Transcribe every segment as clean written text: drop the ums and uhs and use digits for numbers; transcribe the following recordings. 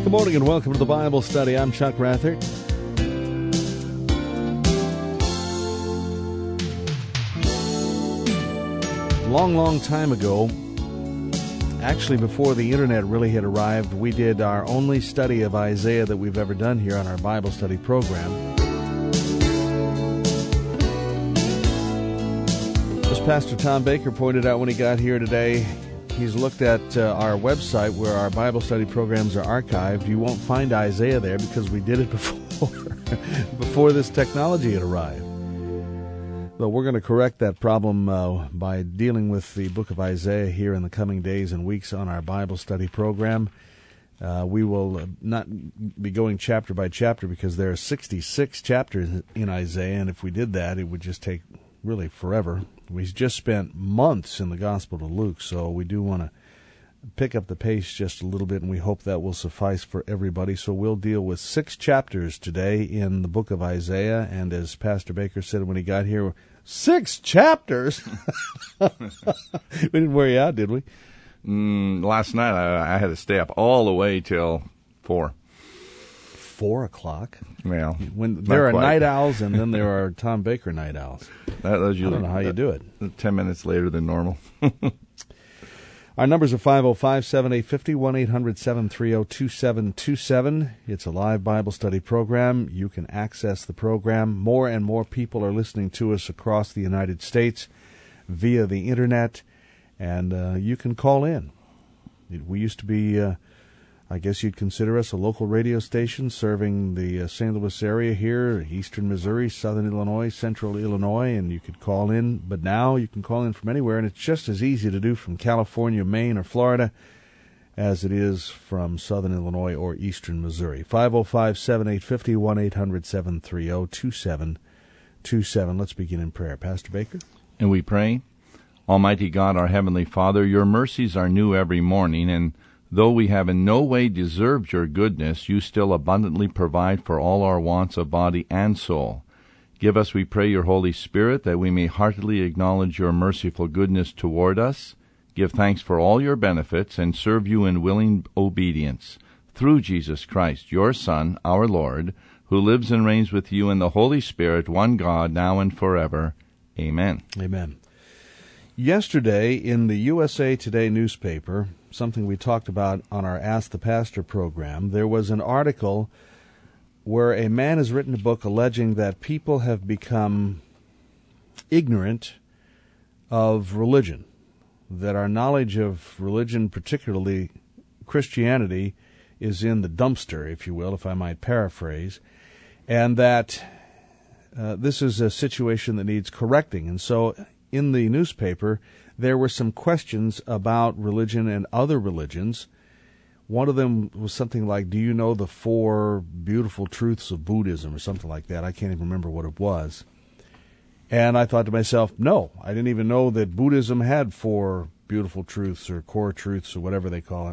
Good morning and welcome to the Bible Study. I'm Chuck Rathert. Long time ago, actually before the internet really had arrived, we did our only study of Isaiah that we've ever done here on our Bible study program. As Pastor Tom Baker pointed out when he got here today, he's looked at our website where our Bible study programs are archived. You won't find Isaiah there because we did it before this technology had arrived. So we're going to correct that problem by dealing with the book of Isaiah here in the coming days and weeks on our Bible study program. We will not be going chapter by chapter because there are 66 chapters in Isaiah, and if we did that, it would just take really forever. We just spent months in the Gospel of Luke, so we do want to pick up the pace just a little bit, and we hope that will suffice for everybody. So we'll deal with 6 chapters today in the book of Isaiah, and as Pastor Baker said when he got here, 6 chapters? We didn't wear you out, did we? Last night I had to stay up all the way till 4. 4 o'clock? Well, when there are night owls, and then there are Tom Baker night owls. That was usually, I don't know how you do it. 10 minutes later than normal. Our numbers are 505-7850, 1-800-730-2727. It's a live Bible study program. You can access the program. More and more people are listening to us across the United States via the Internet, and you can call in. We used to be, I guess you'd consider us a local radio station serving the St. Louis area here, eastern Missouri, southern Illinois, central Illinois, and you could call in. But now you can call in from anywhere, and it's just as easy to do from California, Maine, or Florida as it is from southern Illinois or eastern Missouri. 505-7850, 1-800-730-2727. Let's begin in prayer. Pastor Baker? And we pray. Almighty God, our Heavenly Father, your mercies are new every morning, and though we have in no way deserved your goodness, you still abundantly provide for all our wants of body and soul. Give us, we pray, your Holy Spirit, that we may heartily acknowledge your merciful goodness toward us, give thanks for all your benefits, and serve you in willing obedience. Through Jesus Christ, your Son, our Lord, who lives and reigns with you in the Holy Spirit, one God, now and forever. Amen. Amen. Yesterday, in the USA Today newspaper, something we talked about on our Ask the Pastor program, there was an article where a man has written a book alleging that people have become ignorant of religion, that our knowledge of religion, particularly Christianity, is in the dumpster, if you will, if I might paraphrase, and that this is a situation that needs correcting. And so in the newspaper, there were some questions about religion and other religions. One of them was something like, do you know the 4 beautiful truths of Buddhism, or something like that? I can't even remember what it was. And I thought to myself, no, I didn't even know that Buddhism had 4 beautiful truths or core truths or whatever they call it.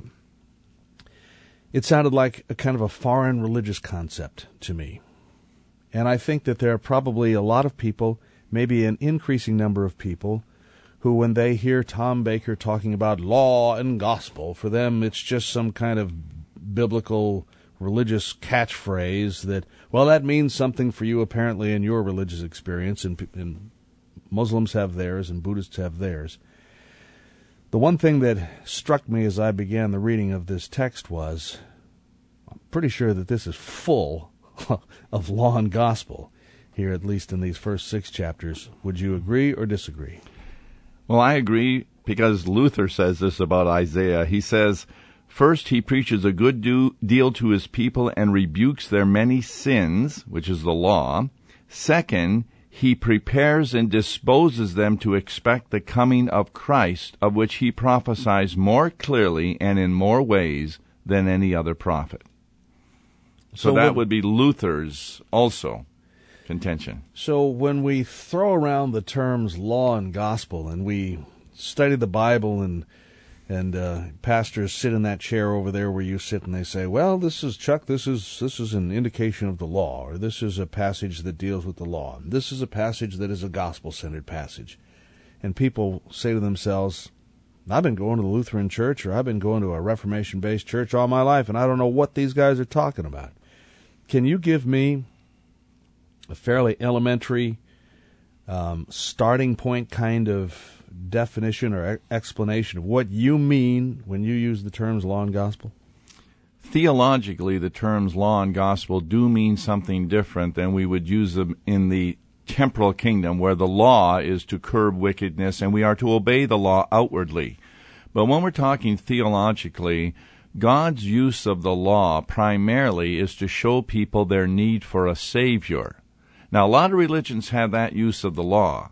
It sounded like a kind of a foreign religious concept to me. And I think that there are probably a lot of people, maybe an increasing number of people, who when they hear Tom Baker talking about law and gospel, for them it's just some kind of biblical religious catchphrase that, well, that means something for you apparently in your religious experience, and Muslims have theirs and Buddhists have theirs. The one thing that struck me as I began the reading of this text was, I'm pretty sure that this is full of law and gospel here, at least in these first 6 chapters. Would you agree or disagree? Well, I agree, because Luther says this about Isaiah. He says, first, he preaches a good deal to his people and rebukes their many sins, which is the law. Second, he prepares and disposes them to expect the coming of Christ, of which he prophesies more clearly and in more ways than any other prophet. So that would be Luther's also contention. So when we throw around the terms law and gospel, and we study the Bible, and pastors sit in that chair over there where you sit, and they say, well, this is an indication of the law, or this is a passage that deals with the law, and this is a passage that is a gospel-centered passage. And people say to themselves, I've been going to the Lutheran church, or I've been going to a Reformation-based church all my life, and I don't know what these guys are talking about. Can you give me a fairly elementary starting point kind of definition or explanation of what you mean when you use the terms law and gospel? Theologically, the terms law and gospel do mean something different than we would use them in the temporal kingdom, where the law is to curb wickedness and we are to obey the law outwardly. But when we're talking theologically, God's use of the law primarily is to show people their need for a Savior. Now, a lot of religions have that use of the law.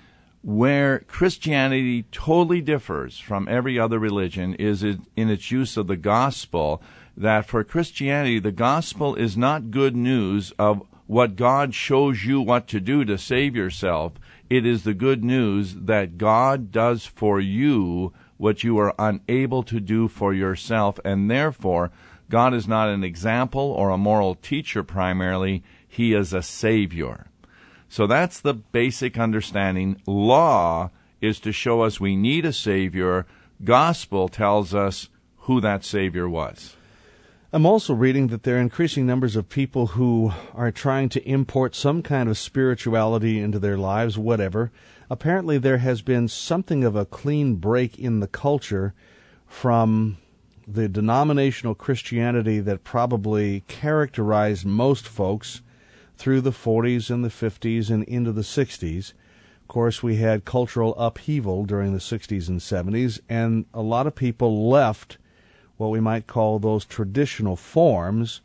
Where Christianity totally differs from every other religion is in its use of the gospel, that for Christianity, the gospel is not good news of what God shows you what to do to save yourself. It is the good news that God does for you what you are unable to do for yourself, and therefore God is not an example or a moral teacher primarily. He is a Savior. So that's the basic understanding. Law is to show us we need a Savior. Gospel tells us who that Savior was. I'm also reading that there are increasing numbers of people who are trying to import some kind of spirituality into their lives, whatever. Apparently there has been something of a clean break in the culture from the denominational Christianity that probably characterized most folks through the 40s and the 50s and into the 60s. Of course, we had cultural upheaval during the 60s and 70s, and a lot of people left what we might call those traditional forms,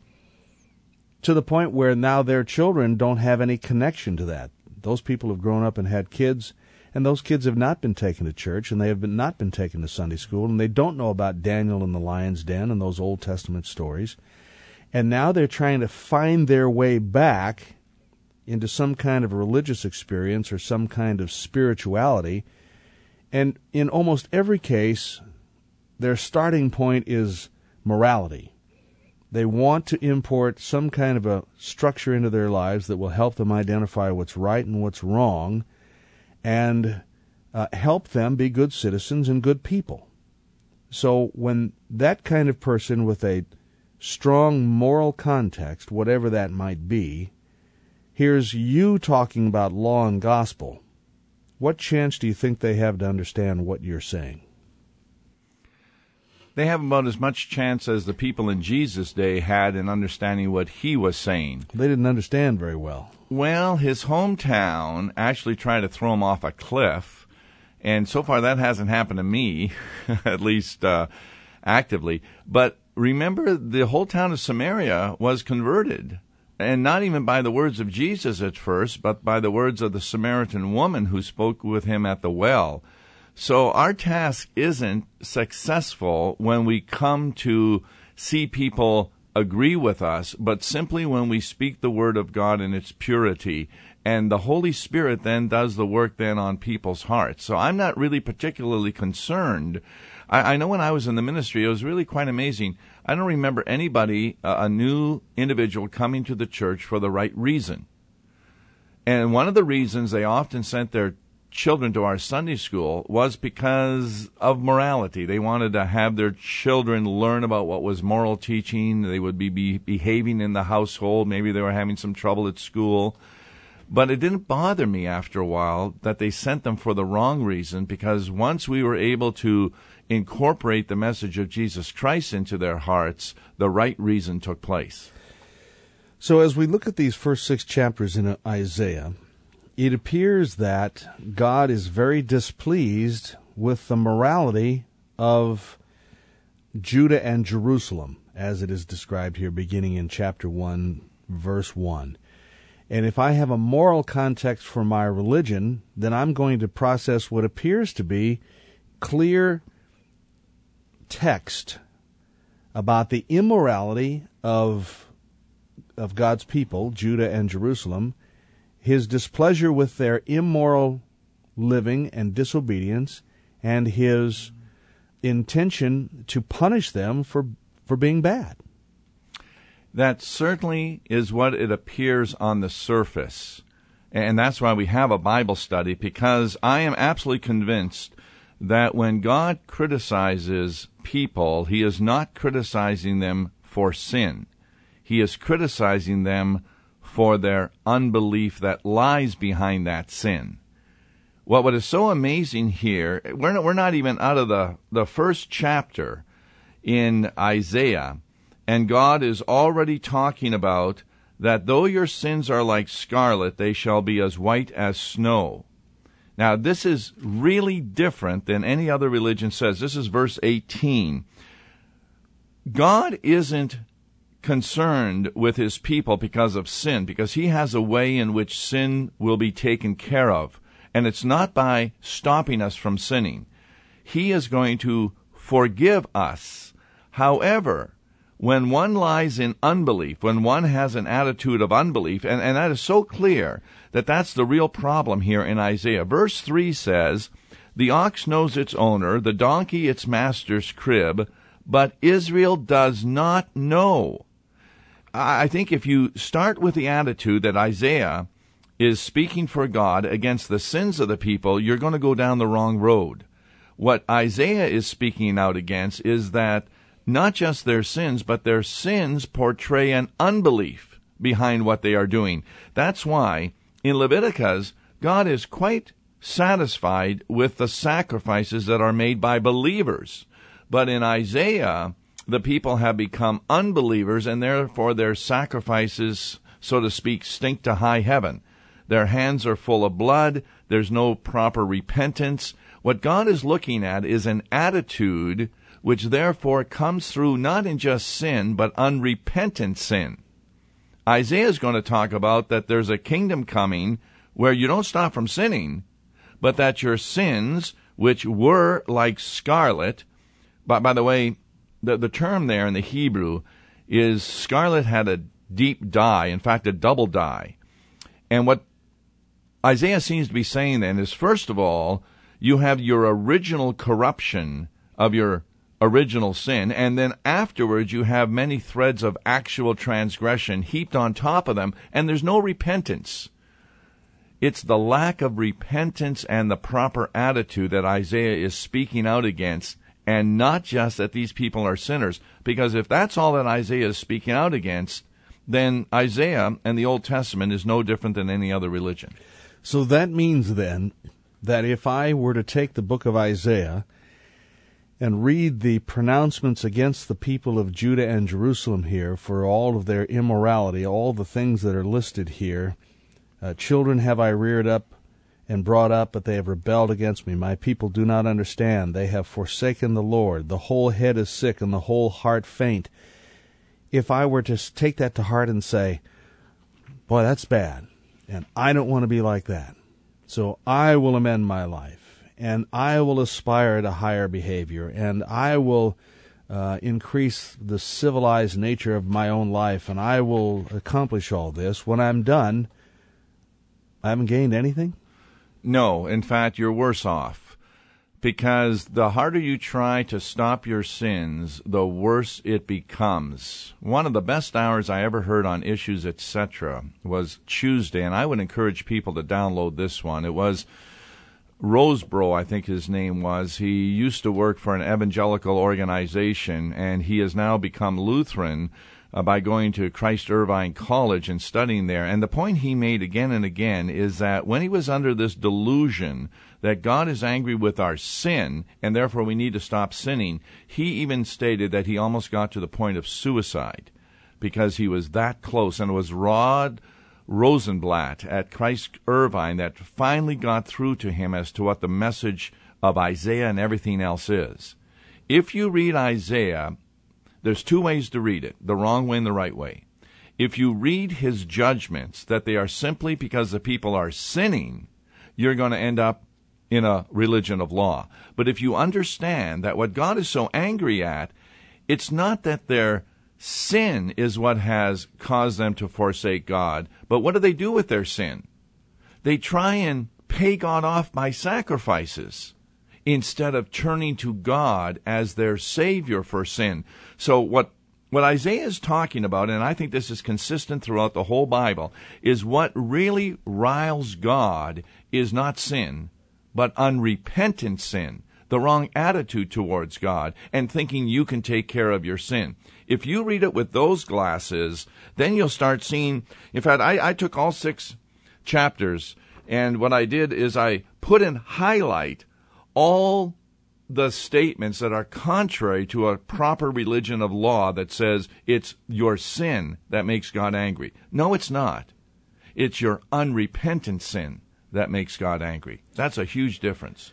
to the point where now their children don't have any connection to that. Those people have grown up and had kids, and those kids have not been taken to church, and they have not been taken to Sunday school, and they don't know about Daniel and the lion's den and those Old Testament stories. And now they're trying to find their way back into some kind of religious experience or some kind of spirituality. And in almost every case, their starting point is morality. They want to import some kind of a structure into their lives that will help them identify what's right and what's wrong, and help them be good citizens and good people. So when that kind of person with a strong moral context, whatever that might be, hears you talking about law and gospel, what chance do you think they have to understand what you're saying? They have about as much chance as the people in Jesus' day had in understanding what he was saying. They didn't understand very well. Well, his hometown actually tried to throw him off a cliff, and so far that hasn't happened to me, at least actively. But remember, the whole town of Samaria was converted, and not even by the words of Jesus at first, but by the words of the Samaritan woman who spoke with him at the well. So our task isn't successful when we come to see people agree with us, but simply when we speak the Word of God in its purity. And the Holy Spirit then does the work then on people's hearts. So I'm not really particularly concerned. I know when I was in the ministry, it was really quite amazing. I don't remember anybody, a new individual, coming to the church for the right reason. And one of the reasons they often sent their children to our Sunday school was because of morality. They wanted to have their children learn about what was moral teaching. They would be behaving in the household. Maybe they were having some trouble at school. But it didn't bother me after a while that they sent them for the wrong reason, because once we were able to incorporate the message of Jesus Christ into their hearts, the right reason took place. So as we look at these first 6 chapters in Isaiah, it appears that God is very displeased with the morality of Judah and Jerusalem, as it is described here, beginning in chapter 1, verse 1. And if I have a moral context for my religion, then I'm going to process what appears to be clear text about the immorality of God's people, Judah and Jerusalem, his displeasure with their immoral living and disobedience, and his intention to punish them for being bad. That certainly is what it appears on the surface. And that's why we have a Bible study, because I am absolutely convinced that when God criticizes people, he is not criticizing them for sin. He is criticizing them for their unbelief that lies behind that sin. What is so amazing here, we're not even out of the first chapter in Isaiah, and God is already talking about that though your sins are like scarlet, they shall be as white as snow. Now, this is really different than any other religion says. This is verse 18. God isn't concerned with his people because of sin, because he has a way in which sin will be taken care of. And it's not by stopping us from sinning. He is going to forgive us. However, when one lies in unbelief, when one has an attitude of unbelief, and that is so clear that that's the real problem here in Isaiah. Verse 3 says, the ox knows its owner, the donkey its master's crib, but Israel does not know. I think if you start with the attitude that Isaiah is speaking for God against the sins of the people, you're going to go down the wrong road. What Isaiah is speaking out against is that not just their sins, but their sins portray an unbelief behind what they are doing. That's why in Leviticus, God is quite satisfied with the sacrifices that are made by believers. But in Isaiah, the people have become unbelievers, and therefore their sacrifices, so to speak, stink to high heaven. Their hands are full of blood. There's no proper repentance. What God is looking at is an attitude which therefore comes through not in just sin, but unrepentant sin. Isaiah is going to talk about that there's a kingdom coming where you don't stop from sinning, but that your sins, which were like scarlet, by the way, the term there in the Hebrew is scarlet had a deep dye, in fact, a double dye. And what Isaiah seems to be saying then is, first of all, you have your original corruption of your original sin, and then afterwards you have many threads of actual transgression heaped on top of them, and there's no repentance. It's the lack of repentance and the proper attitude that Isaiah is speaking out against, and not just that these people are sinners, because if that's all that Isaiah is speaking out against, then Isaiah and the Old Testament is no different than any other religion. So that means then that if I were to take the book of Isaiah and read the pronouncements against the people of Judah and Jerusalem here for all of their immorality, all the things that are listed here, children have I reared up and brought up, but they have rebelled against me. My people do not understand. They have forsaken the Lord. The whole head is sick and the whole heart faint. If I were to take that to heart and say, boy, that's bad, and I don't want to be like that, so I will amend my life, and I will aspire to higher behavior, and I will increase the civilized nature of my own life, and I will accomplish all this. When I'm done, I haven't gained anything? No, in fact, you're worse off, because the harder you try to stop your sins, the worse it becomes. One of the best hours I ever heard on Issues, etc. was Tuesday, and I would encourage people to download this one. It was Rosebrough, I think his name was. He used to work for an evangelical organization, and he has now become Lutheran by going to Christ Irvine College and studying there. And the point he made again and again is that when he was under this delusion that God is angry with our sin, and therefore we need to stop sinning, he even stated that he almost got to the point of suicide because he was that close. And it was Rod Rosenblatt at Christ Irvine that finally got through to him as to what the message of Isaiah and everything else is. If you read Isaiah, there's two ways to read it, the wrong way and the right way. If you read his judgments, that they are simply because the people are sinning, you're going to end up in a religion of law. But if you understand that what God is so angry at, it's not that their sin is what has caused them to forsake God, but what do they do with their sin? They try and pay God off by sacrifices, instead of turning to God as their Savior for sin. So what Isaiah is talking about, and I think this is consistent throughout the whole Bible, is what really riles God is not sin, but unrepentant sin. the wrong attitude towards God, and thinking you can take care of your sin. If you read it with those glasses, then you'll start seeing. In fact, I took all 6 chapters, and what I did is I put in highlight all the statements that are contrary to a proper religion of law that says it's your sin that makes God angry. No, it's not. It's your unrepentant sin that makes God angry. That's a huge difference.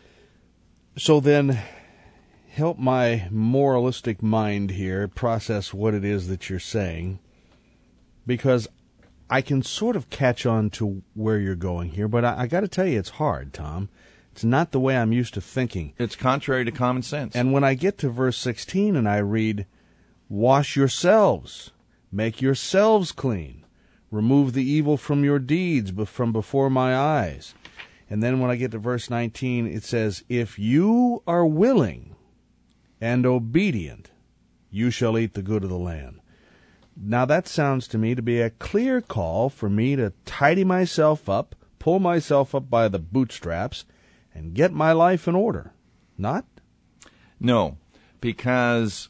So then, help my moralistic mind here process what it is that you're saying, because I can sort of catch on to where you're going here, but I got to tell you, it's hard, Tom. It's not the way I'm used to thinking. It's contrary to common sense. And when I get to verse 16 and I read, wash yourselves, make yourselves clean, remove the evil from your deeds from before my eyes. And then when I get to verse 19, it says, if you are willing and obedient, you shall eat the good of the land. Now that sounds to me to be a clear call for me to tidy myself up, pull myself up by the bootstraps, and get my life in order. Not? No, because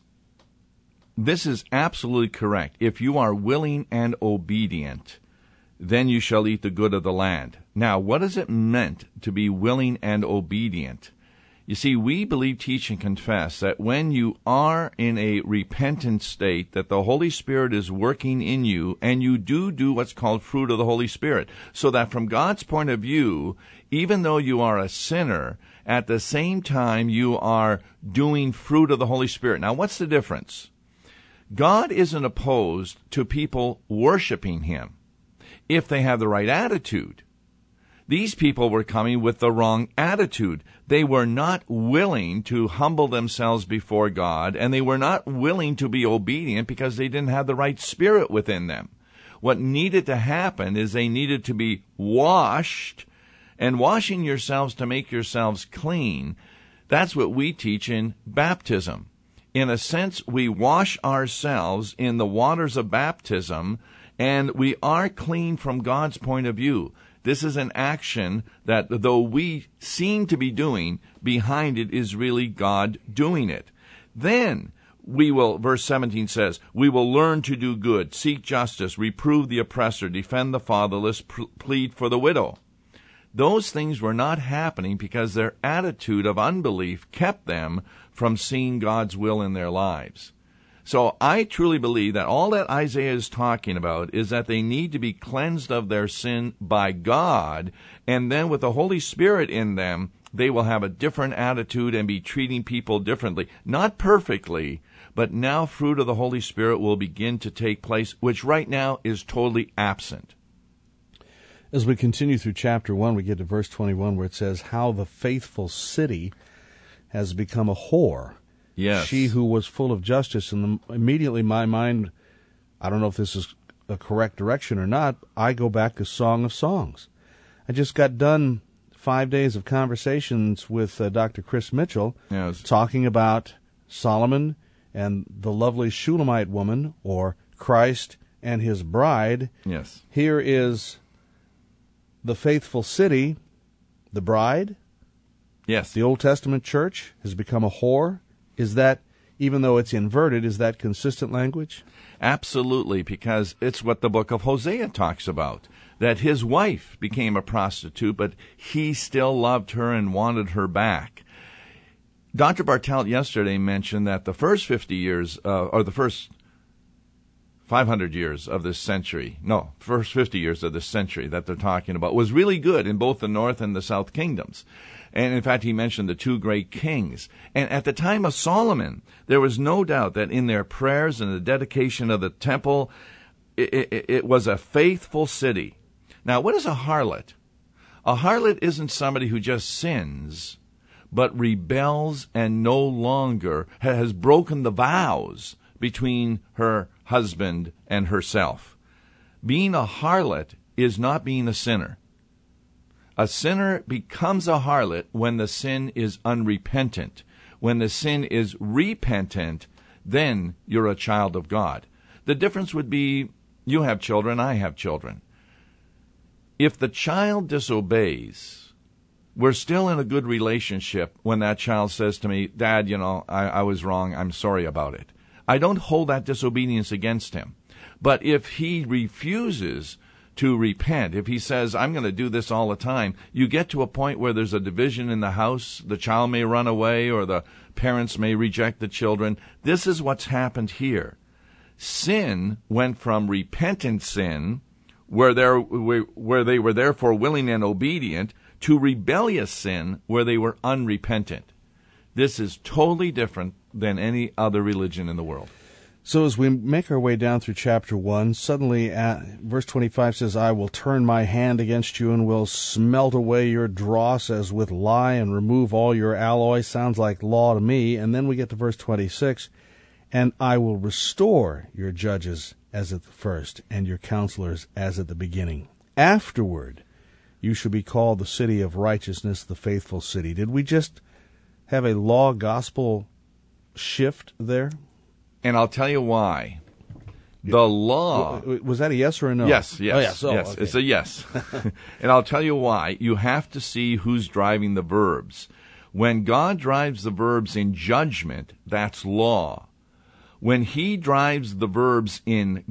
this is absolutely correct. If you are willing and obedient, then you shall eat the good of the land. Now, what is it meant to be willing and obedient? You see, we believe, teach, and confess that when you are in a repentant state, that the Holy Spirit is working in you, and you do what's called fruit of the Holy Spirit. So that from God's point of view, even though you are a sinner, at the same time you are doing fruit of the Holy Spirit. Now, what's the difference? God isn't opposed to people worshiping Him if they have the right attitude. These people were coming with the wrong attitude. They were not willing to humble themselves before God, and they were not willing to be obedient because they didn't have the right spirit within them. What needed to happen is they needed to be washed, and washing yourselves to make yourselves clean. That's what we teach in baptism. In a sense, we wash ourselves in the waters of baptism, and we are clean from God's point of view. This is an action that, though we seem to be doing, behind it is really God doing it. Then we will, verse 17 says, we will learn to do good, seek justice, reprove the oppressor, defend the fatherless, plead for the widow. Those things were not happening because their attitude of unbelief kept them from seeing God's will in their lives. So I truly believe that all that Isaiah is talking about is that they need to be cleansed of their sin by God, and then with the Holy Spirit in them, they will have a different attitude and be treating people differently. Not perfectly, but now fruit of the Holy Spirit will begin to take place, which right now is totally absent. As we continue through chapter 1, we get to verse 21 where it says, how the faithful city has become a whore. Yes. She who was full of justice. And immediately my mind, I don't know if this is a correct direction or not, I go back to Song of Songs. I just got done 5 days of conversations with Dr. Chris Mitchell, talking about Solomon and the lovely Shulamite woman, or Christ and his bride. Yes. Here is the faithful city, the bride. Yes. The Old Testament church has become a whore. Is that, even though it's inverted, is that consistent language? Absolutely, because it's what the book of Hosea talks about, that his wife became a prostitute, but he still loved her and wanted her back. Dr. Bartelt yesterday mentioned that the first 50 years, or the first 500 years of this century, first 50 years of this century that they're talking about, was really good in both the North and the South kingdoms. And in fact, he mentioned the 2 great kings. And at the time of Solomon, there was no doubt that in their prayers and the dedication of the temple, it was a faithful city. Now, what is a harlot? A harlot isn't somebody who just sins, but rebels and no longer has broken the vows between her husband and herself. Being a harlot is not being a sinner. A sinner becomes a harlot when the sin is unrepentant. When the sin is repentant, then you're a child of God. The difference would be, you have children, I have children. If the child disobeys, we're still in a good relationship when that child says to me, Dad, I was wrong. I'm sorry about it. I don't hold that disobedience against him. But if he refuses to repent, if he says, I'm going to do this all the time, you get to a point where there's a division in the house. The child may run away or the parents may reject the children. This is what's happened here. Sin went from repentant sin, where they were therefore willing and obedient, to rebellious sin, where they were unrepentant. This is totally different than any other religion in the world. So as we make our way down through chapter 1, suddenly verse 25 says, I will turn my hand against you and will smelt away your dross as with lye and remove all your alloy. Sounds like law to me. And then we get to verse 26, and I will restore your judges as at the first and your counselors as at the beginning. Afterward, you shall be called the city of righteousness, the faithful city. Did we just have a law-gospel shift there? And I'll tell you why. The law... Was that a yes or a no? Yes. Oh, yes. Yes, okay. It's a yes. And I'll tell you why. You have to see who's driving the verbs. When God drives the verbs in judgment, that's law. When he drives the verbs in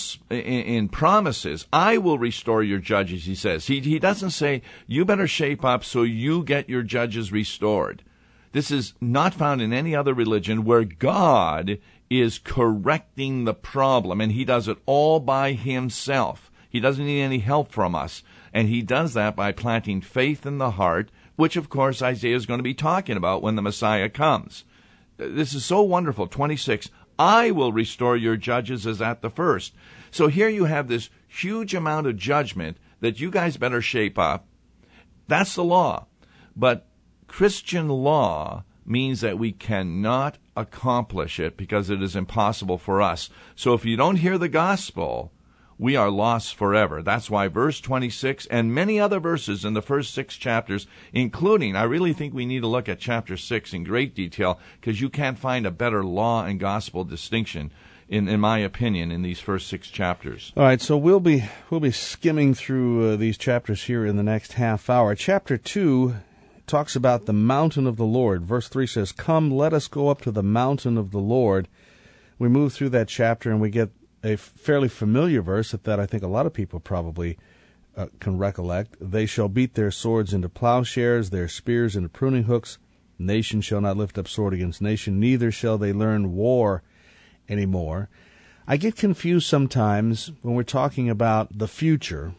promises, I will restore your judges, he says. He doesn't say, you better shape up so you get your judges restored. This is not found in any other religion where God is correcting the problem, and he does it all by himself. He doesn't need any help from us, and he does that by planting faith in the heart, which, of course, Isaiah is going to be talking about when the Messiah comes. This is so wonderful. 26, I will restore your judges as at the first. So here you have this huge amount of judgment that you guys better shape up. That's the law. But Christian law means that we cannot accomplish it because it is impossible for us. So if you don't hear the gospel, we are lost forever. That's why verse 26 and many other verses in the first 6 chapters, including, I really think we need to look at chapter 6 in great detail, because you can't find a better law and gospel distinction, in my opinion, in these first 6 chapters. All right, so we'll be skimming through these chapters here in the next half hour. Chapter 2 talks about the mountain of the Lord. Verse 3 says, come, let us go up to the mountain of the Lord. We move through that chapter and we get a fairly familiar verse that I think a lot of people probably can recollect. They shall beat their swords into plowshares, their spears into pruning hooks. Nation shall not lift up sword against nation, neither shall they learn war anymore. I get confused sometimes when we're talking about the future.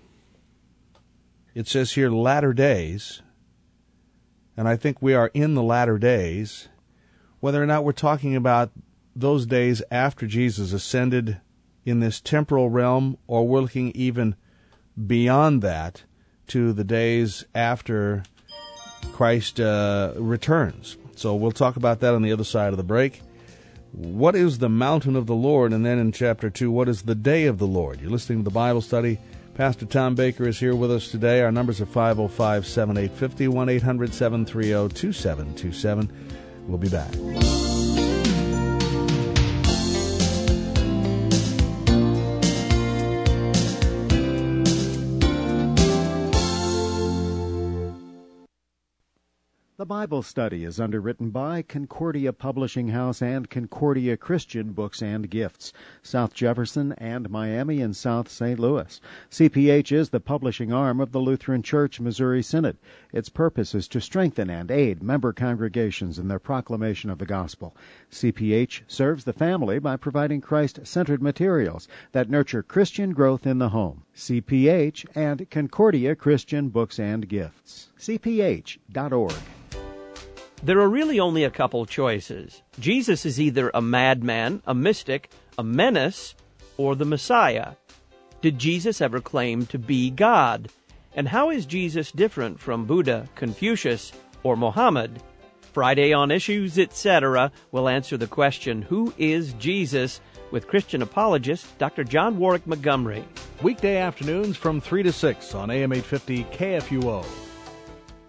It says here latter days, and I think we are in the latter days, whether or not we're talking about those days after Jesus ascended in this temporal realm, or we're looking even beyond that to the days after Christ returns. So we'll talk about that on the other side of the break. What is the mountain of the Lord? And then in chapter 2, what is the day of the Lord? You're listening to the Bible Study. Pastor Tom Baker is here with us today. Our numbers are 505-7850, 1-800-730-2727. We'll be back. The Bible Study is underwritten by Concordia Publishing House and Concordia Christian Books and Gifts, South Jefferson and Miami and South St. Louis. CPH is the publishing arm of the Lutheran Church Missouri Synod. Its purpose is to strengthen and aid member congregations in their proclamation of the gospel. CPH serves the family by providing Christ-centered materials that nurture Christian growth in the home. CPH and Concordia Christian Books and Gifts. CPH.org. There are really only a couple choices. Jesus is either a madman, a mystic, a menace, or the Messiah. Did Jesus ever claim to be God? And how is Jesus different from Buddha, Confucius, or Mohammed? Friday on Issues, etc., we'll answer the question, who is Jesus? With Christian apologist Dr. John Warwick Montgomery. Weekday afternoons from 3 to 6 on AM 850 KFUO.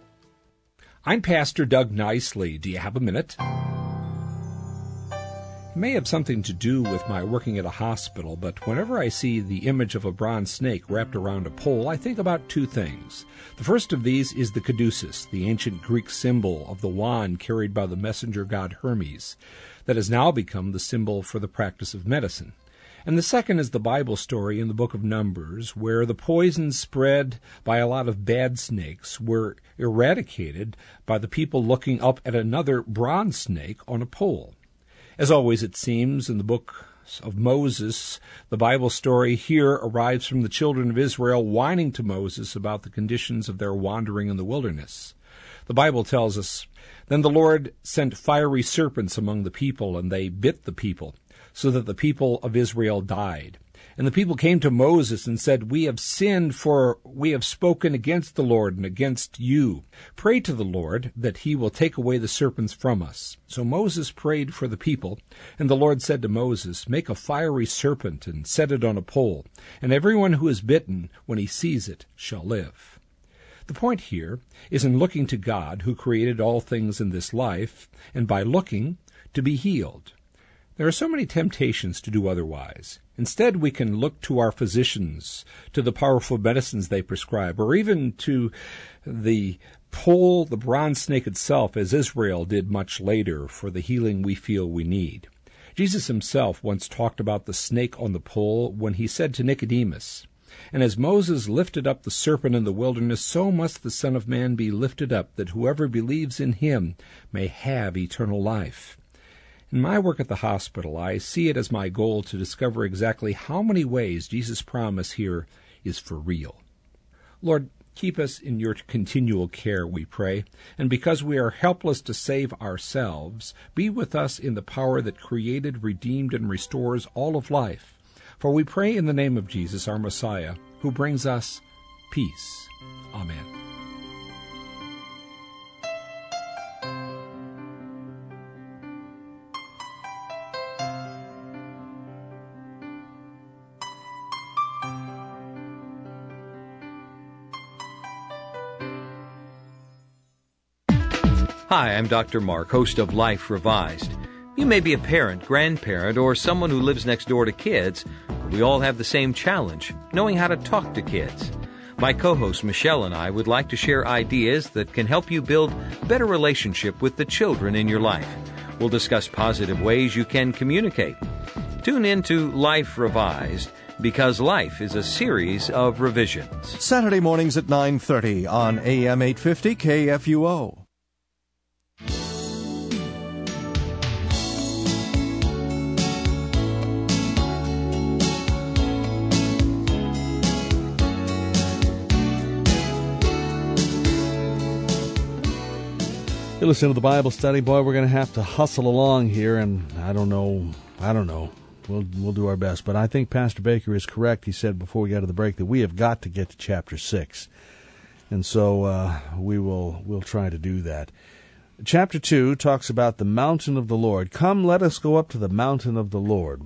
I'm Pastor Doug Nicely. Do you have a minute? It may have something to do with my working at a hospital, but whenever I see the image of a bronze snake wrapped around a pole, I think about two things. The first of these is the caduceus, the ancient Greek symbol of the wand carried by the messenger god Hermes, that has now become the symbol for the practice of medicine. And the second is the Bible story in the book of Numbers, where the poisons spread by a lot of bad snakes were eradicated by the people looking up at another bronze snake on a pole. As always, it seems, in the book of Moses, the Bible story here arrives from the children of Israel whining to Moses about the conditions of their wandering in the wilderness. The Bible tells us, "Then the Lord sent fiery serpents among the people, and they bit the people, so that the people of Israel died. And the people came to Moses and said, 'We have sinned, for we have spoken against the Lord and against you. Pray to the Lord that he will take away the serpents from us.' So Moses prayed for the people, and the Lord said to Moses, 'Make a fiery serpent and set it on a pole, and everyone who is bitten, when he sees it, shall live.'" The point here is in looking to God, who created all things in this life, and by looking, to be healed. There are so many temptations to do otherwise. Instead, we can look to our physicians, to the powerful medicines they prescribe, or even to the pole, the bronze snake itself, as Israel did much later, for the healing we feel we need. Jesus himself once talked about the snake on the pole when he said to Nicodemus, "And as Moses lifted up the serpent in the wilderness, so must the Son of Man be lifted up, that whoever believes in him may have eternal life." In my work at the hospital, I see it as my goal to discover exactly how many ways Jesus' promise here is for real. Lord, keep us in your continual care, we pray, and because we are helpless to save ourselves, be with us in the power that created, redeemed, and restores all of life. For we pray in the name of Jesus, our Messiah, who brings us peace. Amen. Hi, I'm Dr. Mark, host of Life Revised. You may be a parent, grandparent, or someone who lives next door to kids, but we all have the same challenge, knowing how to talk to kids. My co-host Michelle and I would like to share ideas that can help you build a better relationship with the children in your life. We'll discuss positive ways you can communicate. Tune in to Life Revised, because life is a series of revisions. Saturday mornings at 9:30 on AM 850 KFUO. You listen to the Bible study. Boy, we're going to have to hustle along here, and I don't know. We'll do our best. But I think Pastor Baker is correct. He said before we got to the break that we have got to get to chapter 6. And so we'll try to do that. Chapter 2 talks about the mountain of the Lord. Come, let us go up to the mountain of the Lord.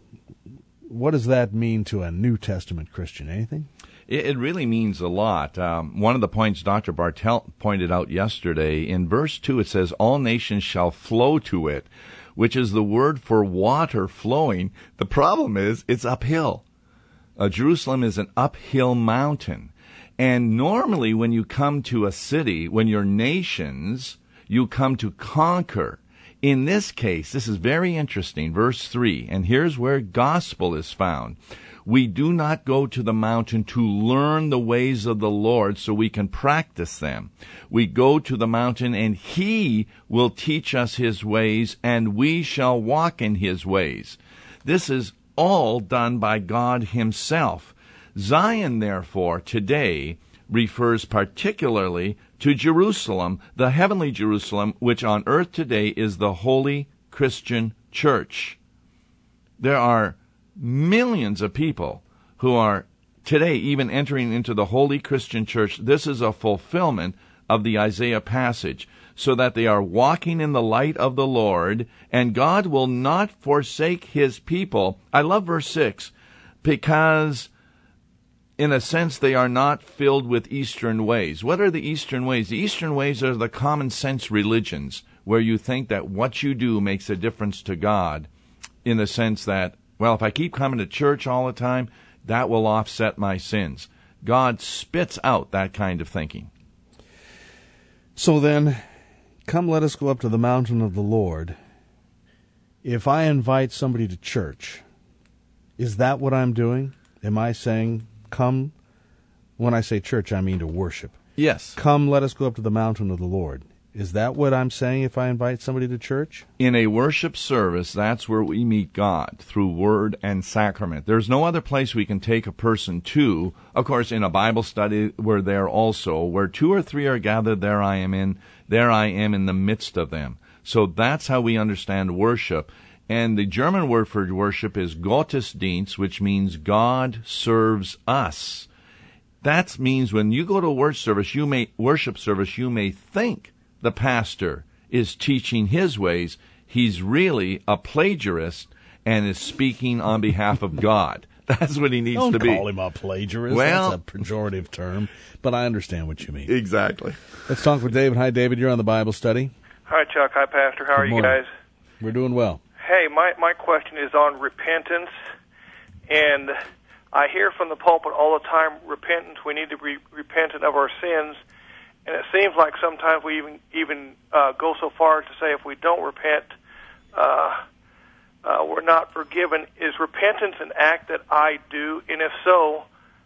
What does that mean to a New Testament Christian? Anything? It really means a lot. One of the points Dr. Bartelt pointed out yesterday, in verse 2 it says, "All nations shall flow to it," which is the word for water flowing. The problem is it's uphill. Jerusalem is an uphill mountain. And normally when you come to a city, when you're nations, you come to conquer. In this case, this is very interesting, verse 3, and here's where gospel is found. We do not go to the mountain to learn the ways of the Lord so we can practice them. We go to the mountain and He will teach us His ways, and we shall walk in His ways. This is all done by God Himself. Zion, therefore, today refers particularly to Jerusalem, the heavenly Jerusalem, which on earth today is the holy Christian church. There are millions of people who are today even entering into the holy Christian church. This is a fulfillment of the Isaiah passage, so that they are walking in the light of the Lord, and God will not forsake His people. I love verse 6, because in a sense they are not filled with Eastern ways. What are the Eastern ways? The Eastern ways are the common sense religions, where you think that what you do makes a difference to God. in the sense that, well, if I keep coming to church all the time, that will offset my sins. God spits out that kind of thinking. So then, come let us go up to the mountain of the Lord. If I invite somebody to church, is that what I'm doing? Am I saying, come? When I say church, I mean to worship. Yes. Come, let us go up to the mountain of the Lord. Is that what I'm saying if I invite somebody to church? In a worship service, that's where we meet God, through word and sacrament. There's no other place we can take a person to. Of course, in a Bible study, we're there also. Where 2 or 3 are gathered, there I am in the midst of them. So that's how we understand worship. And the German word for worship is Gottesdienst, which means God serves us. That means when you go to a worship service, you may think the pastor is teaching his ways. He's really a plagiarist and is speaking on behalf of God. That's what he needs to be. Don't call him a plagiarist. Well, that's a pejorative term, but I understand what you mean. Exactly. Let's talk with David. Hi, David. You're on the Bible study. Hi, Chuck. Hi, Pastor. How are you guys? We're doing well. Hey, my question is on repentance, and I hear from the pulpit all the time, repentance, we need to be repentant of our sins, and it seems like sometimes we even go so far as to say if we don't repent, we're not forgiven. Is repentance an act that I do? And if so,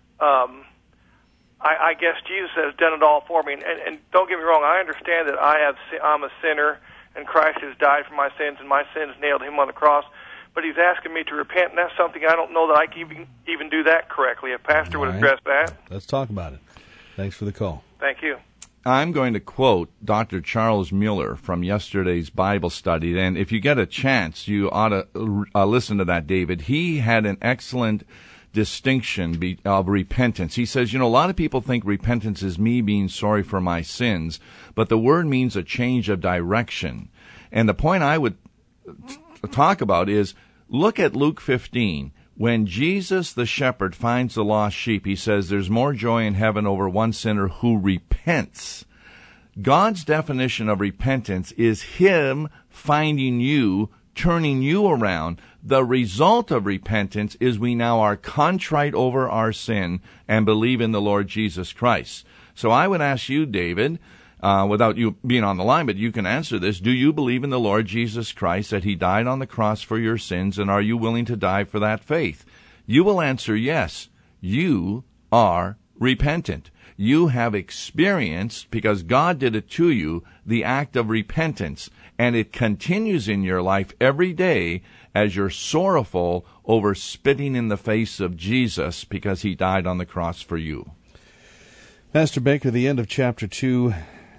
I guess Jesus has done it all for me. And don't get me wrong, I understand that I'm a sinner, and Christ has died for my sins, and my sins nailed him on the cross. But he's asking me to repent, and that's something I don't know that I can even do that correctly. A pastor would address that. Let's talk about it. Thanks for the call. Thank you. I'm going to quote Dr. Charles Mueller from yesterday's Bible study, and if you get a chance, you ought to listen to that, David. He had an excellent distinction of repentance. He says, a lot of people think repentance is me being sorry for my sins, but the word means a change of direction. And the point I would talk about is, look at Luke 15. When Jesus the shepherd finds the lost sheep, he says there's more joy in heaven over one sinner who repents. God's definition of repentance is him finding you, turning you around. The result of repentance is we now are contrite over our sin and believe in the Lord Jesus Christ. So I would ask you, David, without you being on the line, but you can answer this. Do you believe in the Lord Jesus Christ, that he died on the cross for your sins, and are you willing to die for that faith? You will answer yes. You are repentant. You have experienced, because God did it to you, the act of repentance, and it continues in your life every day as you're sorrowful over spitting in the face of Jesus because he died on the cross for you. Pastor Baker, the end of chapter 2,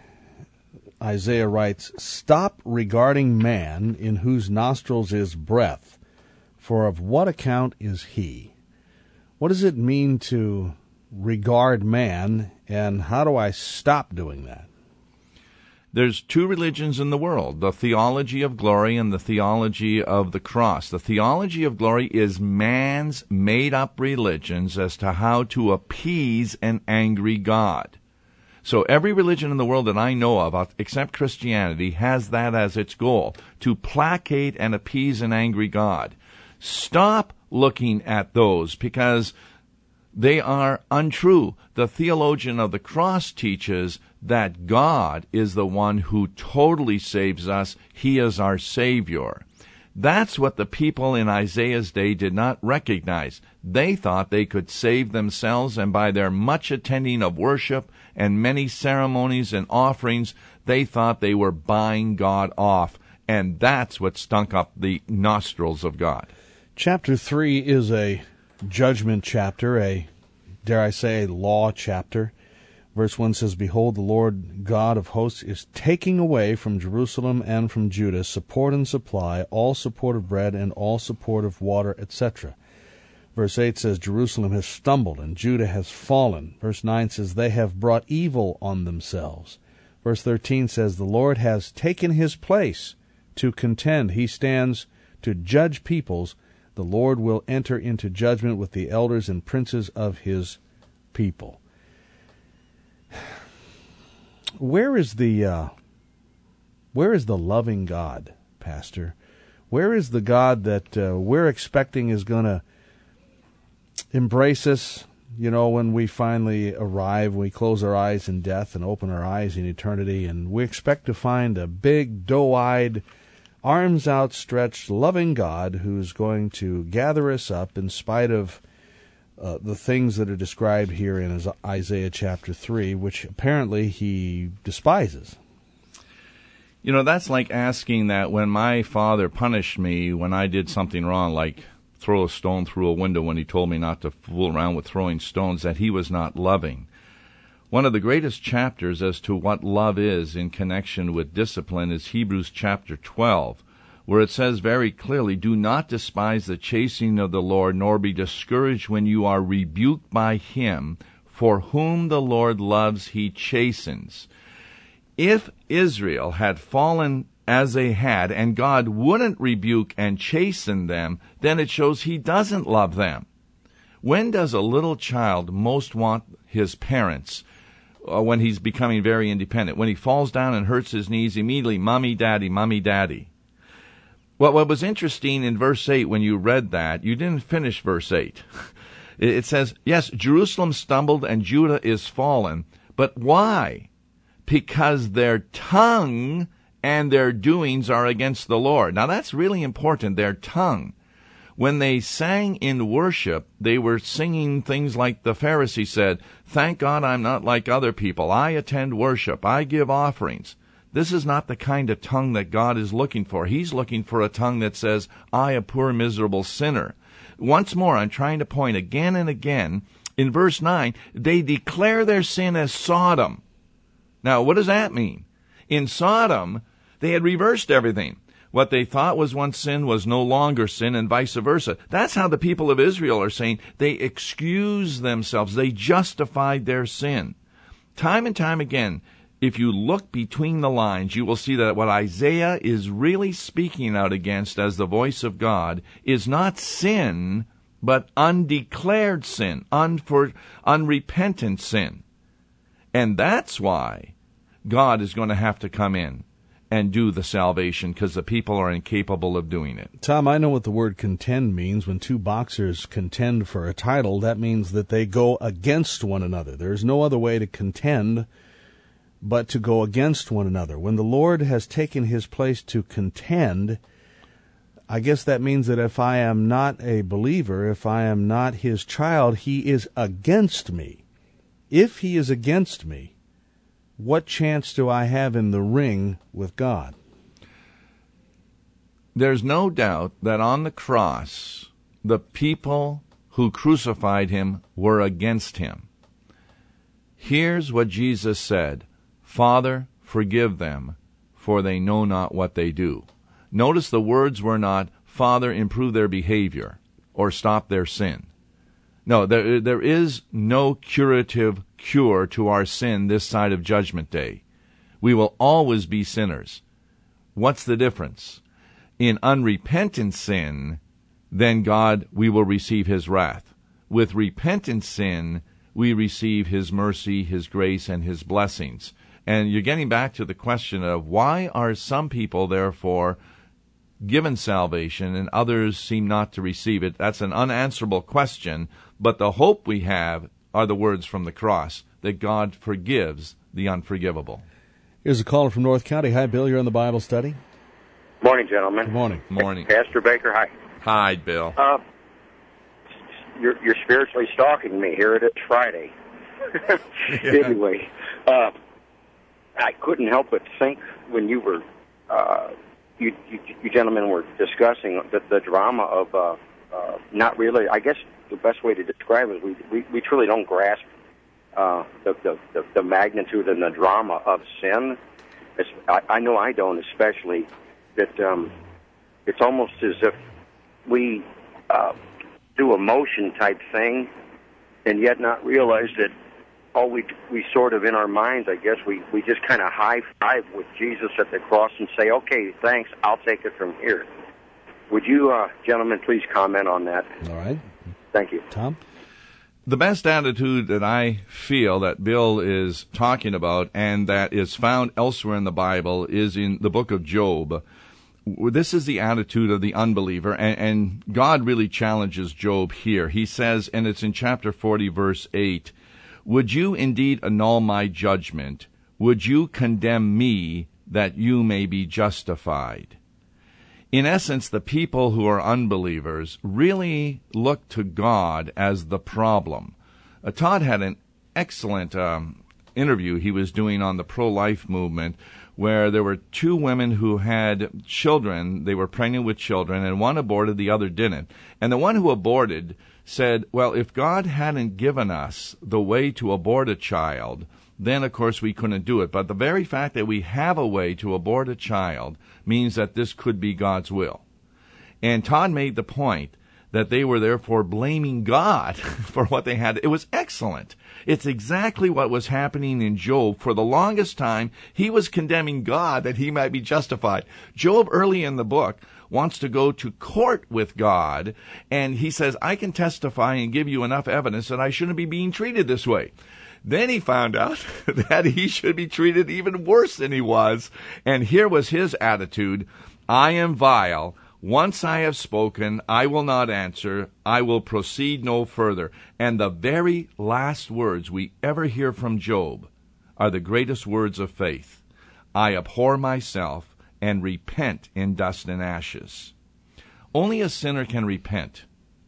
Isaiah writes, "Stop regarding man, in whose nostrils is breath, for of what account is he?" What does it mean to regard man, and how do I stop doing that? There's 2 religions in the world, the theology of glory and the theology of the cross. The theology of glory is man's made-up religions as to how to appease an angry God. So every religion in the world that I know of, except Christianity, has that as its goal, to placate and appease an angry God. Stop looking at those because they are untrue. The theologian of the cross teaches that God is the one who totally saves us. He is our Savior. That's what the people in Isaiah's day did not recognize. They thought they could save themselves, and by their much attending of worship and many ceremonies and offerings, they thought they were buying God off. And that's what stunk up the nostrils of God. Chapter 3 is a judgment chapter, dare I say, a law chapter. Verse 1 says, "Behold, the Lord God of hosts is taking away from Jerusalem and from Judah support and supply, all support of bread and all support of water, etc." Verse 8 says, "Jerusalem has stumbled and Judah has fallen." Verse 9 says, "They have brought evil on themselves." Verse 13 says, "The Lord has taken his place to contend. He stands to judge peoples. The Lord will enter into judgment with the elders and princes of his people." Where is the loving God, Pastor, Where is the God that we're expecting is going to embrace us, when we finally arrive, we close our eyes in death and open our eyes in eternity, and we expect to find a big, doe-eyed, arms outstretched, loving God who's going to gather us up in spite of the things that are described here in Isaiah chapter 3, which apparently he despises. That's like asking that when my father punished me when I did something wrong, like throw a stone through a window when he told me not to fool around with throwing stones, that he was not loving. One of the greatest chapters as to what love is in connection with discipline is Hebrews chapter 12, where it says very clearly, "Do not despise the chastening of the Lord, nor be discouraged when you are rebuked by him, for whom the Lord loves he chastens." If Israel had fallen as they had, and God wouldn't rebuke and chasten them, then it shows he doesn't love them. When does a little child most want his parents? When he's becoming very independent. When he falls down and hurts his knees, immediately, "Mommy, Daddy, Mommy, Daddy." Well, what was interesting in verse 8, when you read that, you didn't finish verse 8. It says, yes, Jerusalem stumbled and Judah is fallen, but why? Because their tongue and their doings are against the Lord. Now that's really important, their tongue. When they sang in worship, they were singing things like the Pharisee said, "Thank God I'm not like other people. I attend worship. I give offerings." This is not the kind of tongue that God is looking for. He's looking for a tongue that says, "I, a poor, miserable sinner." Once more, I'm trying to point again and again, in verse 9, they declare their sin as Sodom. Now, what does that mean? In Sodom, they had reversed everything. What they thought was once sin was no longer sin, and vice versa. That's how the people of Israel are saying. They excuse themselves. They justified their sin. Time and time again, if you look between the lines, you will see that what Isaiah is really speaking out against as the voice of God is not sin, but undeclared sin, unrepentant sin. And that's why God is going to have to come in and do the salvation, because the people are incapable of doing it. Tom, I know what the word contend means. When two boxers contend for a title, that means that they go against one another. There's no other way to contend but to go against one another. When the Lord has taken his place to contend, I guess that means that if I am not a believer, if I am not his child, he is against me. If he is against me, what chance do I have in the ring with God? There's no doubt that on the cross, the people who crucified him were against him. Here's what Jesus said, "Father, forgive them, for they know not what they do." Notice the words were not, "Father, improve their behavior," or "stop their sin." No, there is no curative cure to our sin this side of Judgment Day. We will always be sinners. What's the difference? In unrepentant sin, then we will receive his wrath. With repentant sin, we receive his mercy, his grace, and his blessings. And you're getting back to the question of why are some people, therefore, given salvation and others seem not to receive it? That's an unanswerable question, but the hope we have are the words from the cross, that God forgives the unforgivable. Here's a caller from North County. Hi, Bill. You're on the Bible study. Morning, gentlemen. Good morning. Morning. Pastor Baker, hi. Hi, Bill. You're spiritually stalking me. Here it is Friday. Anyway, I couldn't help but think when you were, you gentlemen were discussing the drama of not really. I guess the best way to describe it is we truly don't grasp the magnitude and the drama of sin. I know I don't, especially that it's almost as if we do a motion type thing, and yet not realize that we sort of in our minds, I guess, we just kind of high five with Jesus at the cross and say, "Okay, thanks, I'll take it from here." Would you, gentlemen, please comment on that? All right. Thank you. Tom? The best attitude that I feel that Bill is talking about and that is found elsewhere in the Bible is in the book of Job, this is the attitude of the unbeliever, and God really challenges Job here. He says, and it's in chapter 40, verse 8, "Would you indeed annul my judgment? Would you condemn me that you may be justified?" In essence, the people who are unbelievers really look to God as the problem. Todd had an excellent interview he was doing on the pro-life movement, where there were two women who had children. They were pregnant with children, and one aborted, the other didn't. And the one who aborted said, well, if God hadn't given us the way to abort a child, then, of course, we couldn't do it. But the very fact that we have a way to abort a child means that this could be God's will. And Todd made the point that they were therefore blaming God for what they had. It was excellent. It's exactly what was happening in Job. For the longest time, he was condemning God that he might be justified. Job, early in the book, wants to go to court with God, and he says, I can testify and give you enough evidence that I shouldn't be being treated this way. Then he found out that he should be treated even worse than he was, and here was his attitude: I am vile. Once I have spoken, I will not answer. I will proceed no further. And the very last words we ever hear from Job are the greatest words of faith. I abhor myself and repent in dust and ashes. Only a sinner can repent.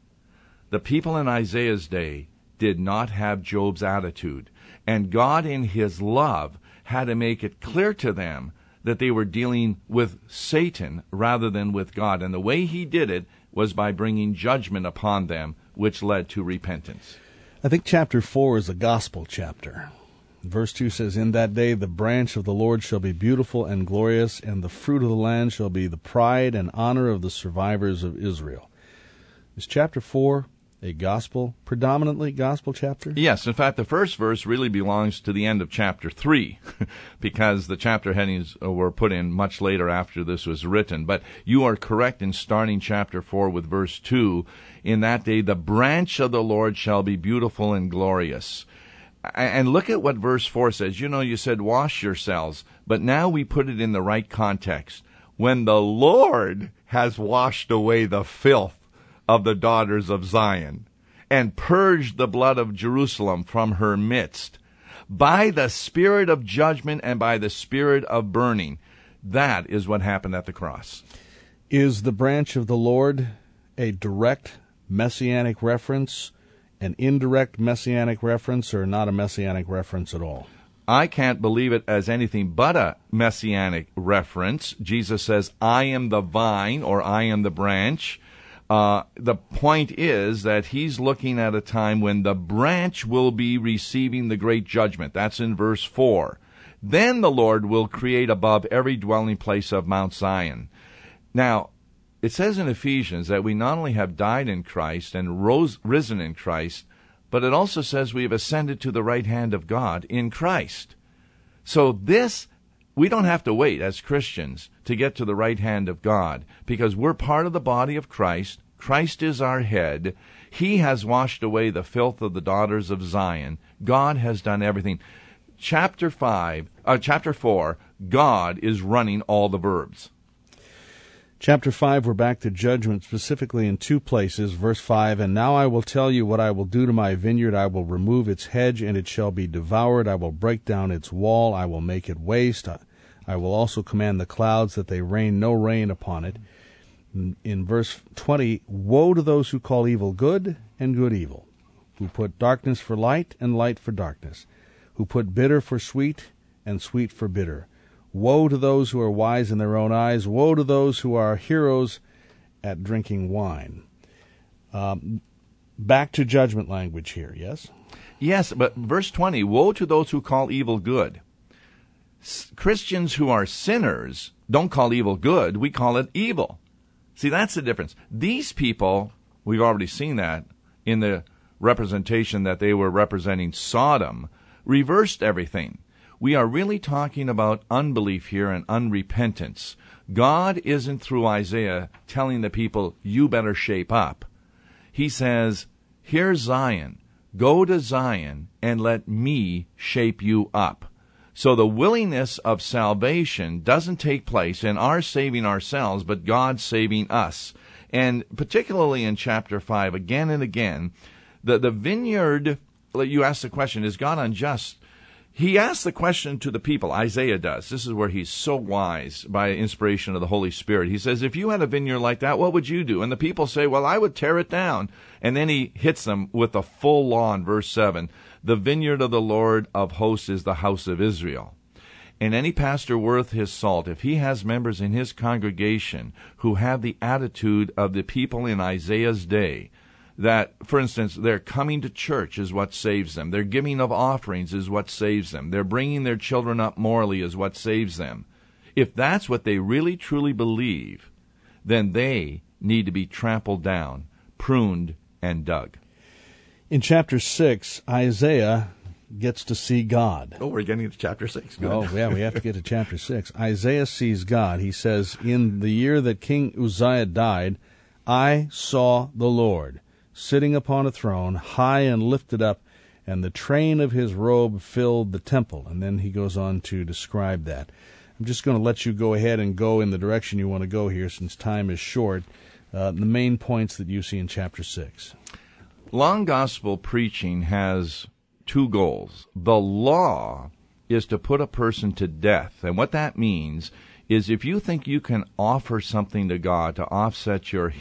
The people in Isaiah's day did not have Job's attitude, and God in his love had to make it clear to them that they were dealing with Satan rather than with God. And the way he did it was by bringing judgment upon them, which led to repentance. I think chapter 4 is a gospel chapter. Verse 2 says, In that day the branch of the Lord shall be beautiful and glorious, and the fruit of the land shall be the pride and honor of the survivors of Israel. Is chapter 4 a predominantly gospel chapter? Yes. In fact, the first verse really belongs to the end of chapter 3, because the chapter headings were put in much later after this was written. But you are correct in starting chapter 4 with verse 2. In that day, the branch of the Lord shall be beautiful and glorious. And look at what verse 4 says. You said wash yourselves, but now we put it in the right context. When the Lord has washed away the filth of the daughters of Zion, and purged the blood of Jerusalem from her midst, by the spirit of judgment and by the spirit of burning. That is what happened at the cross. Is the branch of the Lord a direct messianic reference, an indirect messianic reference, or not a messianic reference at all? I can't believe it as anything but a messianic reference. Jesus says, I am the vine, or I am the branch. The point is that he's looking at a time when the branch will be receiving the great judgment. That's in verse 4. Then the Lord will create above every dwelling place of Mount Zion. Now, it says in Ephesians that we not only have died in Christ and risen in Christ, but it also says we have ascended to the right hand of God in Christ. So we don't have to wait as Christians to get to the right hand of God, because we're part of the body of Christ. Christ is our head. He has washed away the filth of the daughters of Zion. God has done everything. Chapter 4, God is running all the verbs. Chapter 5, we're back to judgment, specifically in two places. Verse 5, And now I will tell you what I will do to my vineyard. I will remove its hedge, and it shall be devoured. I will break down its wall. I will make it waste. I will also command the clouds that they rain no rain upon it. In verse 20, Woe to those who call evil good and good evil, who put darkness for light and light for darkness, who put bitter for sweet and sweet for bitter. Woe to those who are wise in their own eyes. Woe to those who are heroes at drinking wine. Back to judgment language here, yes? Yes, but verse 20, Woe to those who call evil good. Christians who are sinners don't call evil good. We call it evil. See, that's the difference. These people, we've already seen that in the representation that they were representing Sodom, reversed everything. We are really talking about unbelief here and unrepentance. God isn't, through Isaiah, telling the people, you better shape up. He says, here's Zion. Go to Zion and let me shape you up. So the willingness of salvation doesn't take place in our saving ourselves, but God saving us. And particularly in chapter 5, again and again, the vineyard, you ask the question, is God unjust? He asks the question to the people, Isaiah does. This is where he's so wise by inspiration of the Holy Spirit. He says, if you had a vineyard like that, what would you do? And the people say, well, I would tear it down. And then he hits them with the full law in verse 7. The vineyard of the Lord of hosts is the house of Israel. And any pastor worth his salt, if he has members in his congregation who have the attitude of the people in Isaiah's day, that, for instance, their coming to church is what saves them. Their giving of offerings is what saves them. Their bringing their children up morally is what saves them. If that's what they really truly believe, then they need to be trampled down, pruned, and dug. In chapter 6, Isaiah gets to see God. Oh, we're getting to chapter 6. Good. Oh, yeah, we have to get to chapter 6. Isaiah sees God. He says, in the year that King Uzziah died, I saw the Lord sitting upon a throne, high and lifted up, and the train of his robe filled the temple. And then he goes on to describe that. I'm just going to let you go ahead and go in the direction you want to go here, since time is short. The main points that you see in chapter 6. Long gospel preaching has two goals. The law is to put a person to death. And what that means is if you think you can offer something to God to offset your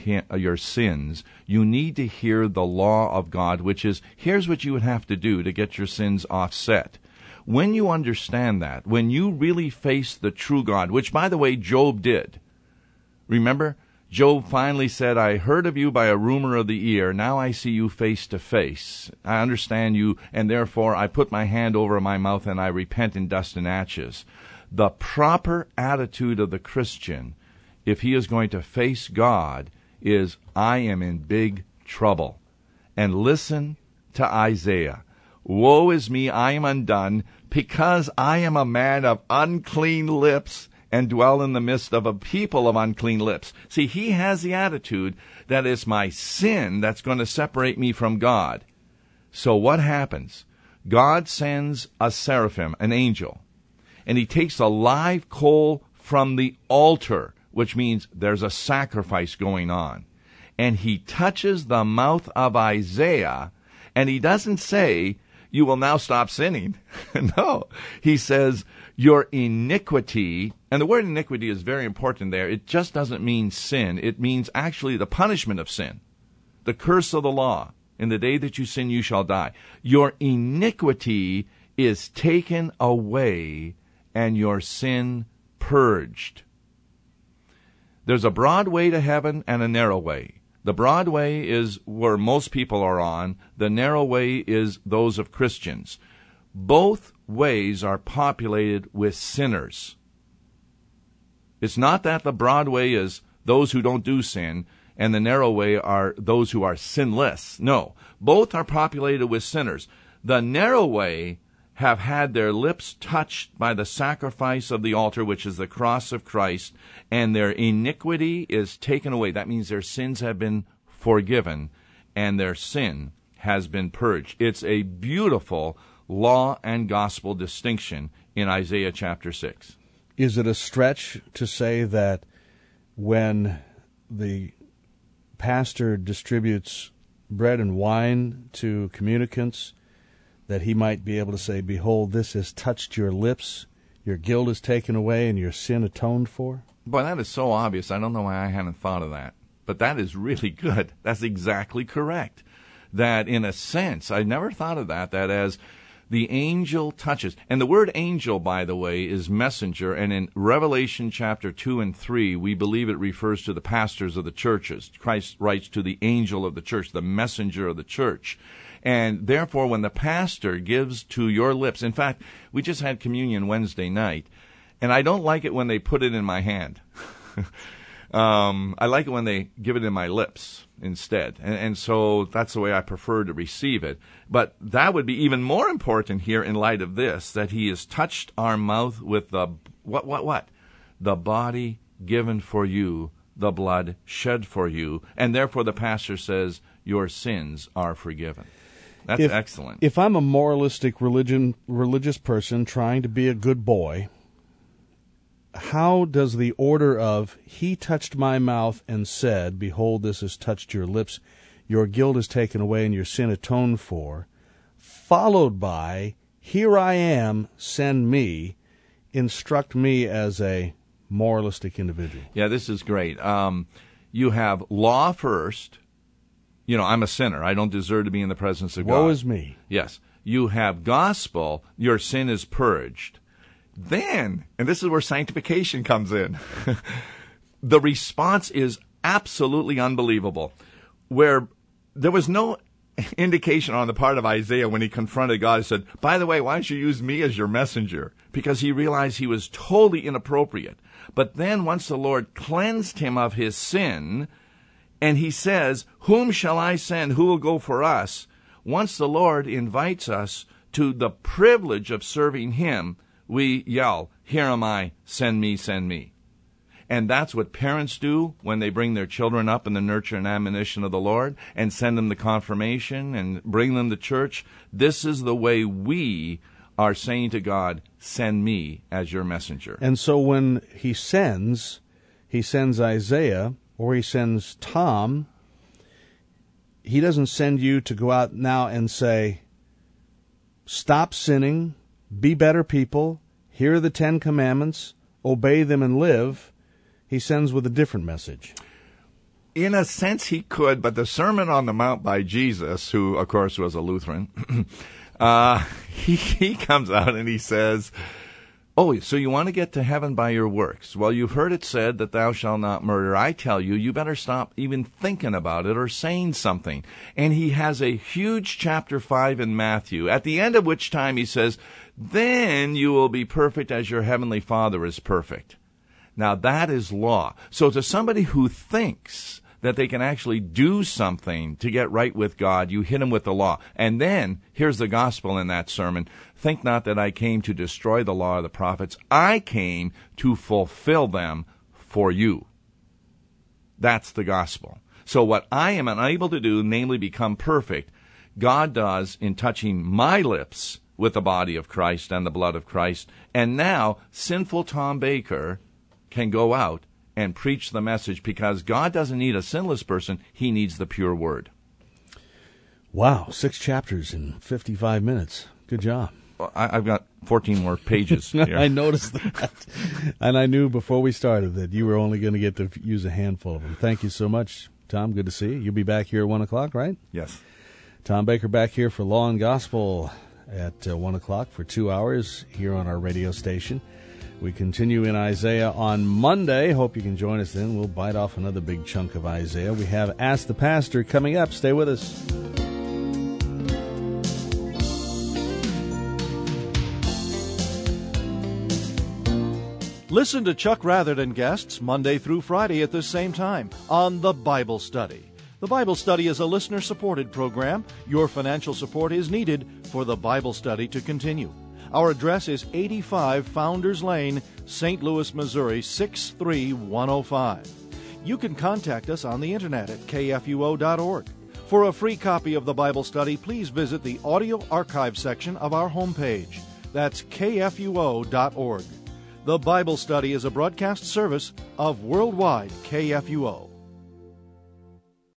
sins, you need to hear the law of God, which is, here's what you would have to do to get your sins offset. When you understand that, when you really face the true God, which, by the way, Job did. Remember, Job finally said, I heard of you by a rumor of the ear. Now I see you face to face. I understand you, and therefore I put my hand over my mouth and I repent in dust and ashes. The proper attitude of the Christian, if he is going to face God, is, I am in big trouble. And listen to Isaiah. Woe is me, I am undone, because I am a man of unclean lips, and dwell in the midst of a people of unclean lips. See, he has the attitude that it's my sin that's going to separate me from God. So what happens? God sends a seraphim, an angel, and he takes a live coal from the altar, which means there's a sacrifice going on. And he touches the mouth of Isaiah, and he doesn't say, you will now stop sinning. No, he says, your iniquity, and the word iniquity is very important there. It just doesn't mean sin. It means actually the punishment of sin, the curse of the law. In the day that you sin, you shall die. Your iniquity is taken away and your sin purged. There's a broad way to heaven and a narrow way. The broad way is where most people are on. The narrow way is those of Christians. Both ways are populated with sinners. It's not that the broad way is those who don't do sin and the narrow way are those who are sinless. No, both are populated with sinners. The narrow way have had their lips touched by the sacrifice of the altar, which is the cross of Christ, and their iniquity is taken away. That means their sins have been forgiven, and their sin has been purged. It's a beautiful law and gospel distinction in Isaiah chapter 6. Is it a stretch to say that when the pastor distributes bread and wine to communicants, that he might be able to say, behold, this has touched your lips, your guilt is taken away, and your sin atoned for? Boy, that is so obvious. I don't know why I hadn't thought of that. But that is really good. That's exactly correct. That in a sense, I never thought of that as the angel touches. And the word angel, by the way, is messenger. And in Revelation chapter 2 and 3, we believe it refers to the pastors of the churches. Christ writes to the angel of the church, the messenger of the church. And therefore, when the pastor gives to your lips, in fact, we just had communion Wednesday night, and I don't like it when they put it in my hand. I like it when they give it in my lips instead. And so that's the way I prefer to receive it. But that would be even more important here in light of this, that he has touched our mouth with the, what? The body given for you, the blood shed for you. And therefore the pastor says, your sins are forgiven. That's excellent. If I'm a moralistic religious person trying to be a good boy, how does the order of, he touched my mouth and said, behold, this has touched your lips, your guilt is taken away and your sin atoned for, followed by, here I am, send me, instruct me as a moralistic individual? Yeah, this is great. You have law first. You know, I'm a sinner. I don't deserve to be in the presence of God. Woe is me. Yes. You have gospel. Your sin is purged. Then, and this is where sanctification comes in, the response is absolutely unbelievable. Where there was no indication on the part of Isaiah when he confronted God. He said, by the way, why don't you use me as your messenger? Because he realized he was totally inappropriate. But then once the Lord cleansed him of his sin, and he says, whom shall I send? Who will go for us? Once the Lord invites us to the privilege of serving him, we yell, here am I, send me, send me. And that's what parents do when they bring their children up in the nurture and admonition of the Lord and send them to confirmation and bring them to church. This is the way we are saying to God, send me as your messenger. And so when he sends Isaiah or he sends Tom, he doesn't send you to go out now and say, stop sinning, be better people, here are the 10 Commandments, obey them and live. He sends with a different message. In a sense, he could, but the Sermon on the Mount by Jesus, who, of course, was a Lutheran, he comes out and he says, oh, so you want to get to heaven by your works. Well, you've heard it said that thou shalt not murder. I tell you, you better stop even thinking about it or saying something. And he has a huge chapter 5 in Matthew, at the end of which time he says, then you will be perfect as your heavenly Father is perfect. Now, that is law. So to somebody who thinks that they can actually do something to get right with God, you hit them with the law. And then, here's the gospel in that sermon. Think not that I came to destroy the law of the prophets. I came to fulfill them for you. That's the gospel. So what I am unable to do, namely become perfect, God does in touching my lips with the body of Christ and the blood of Christ. And now, sinful Tom Baker can go out and preach the message, because God doesn't need a sinless person. He needs the pure word. Wow, 6 chapters in 55 minutes. Good job. Well, I've got 14 more pages here. I noticed that. And I knew before we started that you were only going to get to use a handful of them. Thank you so much, Tom. Good to see you. You'll be back here at 1 o'clock, right? Yes. Tom Baker back here for Law and Gospel at 1 o'clock for 2 hours here on our radio station. We continue in Isaiah on Monday. Hope you can join us then. We'll bite off another big chunk of Isaiah. We have Ask the Pastor coming up. Stay with us. Listen to Chuck Rather and guests Monday through Friday at this same time on The Bible Study. The Bible Study is a listener-supported program. Your financial support is needed for The Bible Study to continue. Our address is 85 Founders Lane, St. Louis, Missouri, 63105. You can contact us on the internet at kfuo.org. For a free copy of the Bible Study, please visit the audio archive section of our homepage. That's kfuo.org. The Bible Study is a broadcast service of Worldwide KFUO.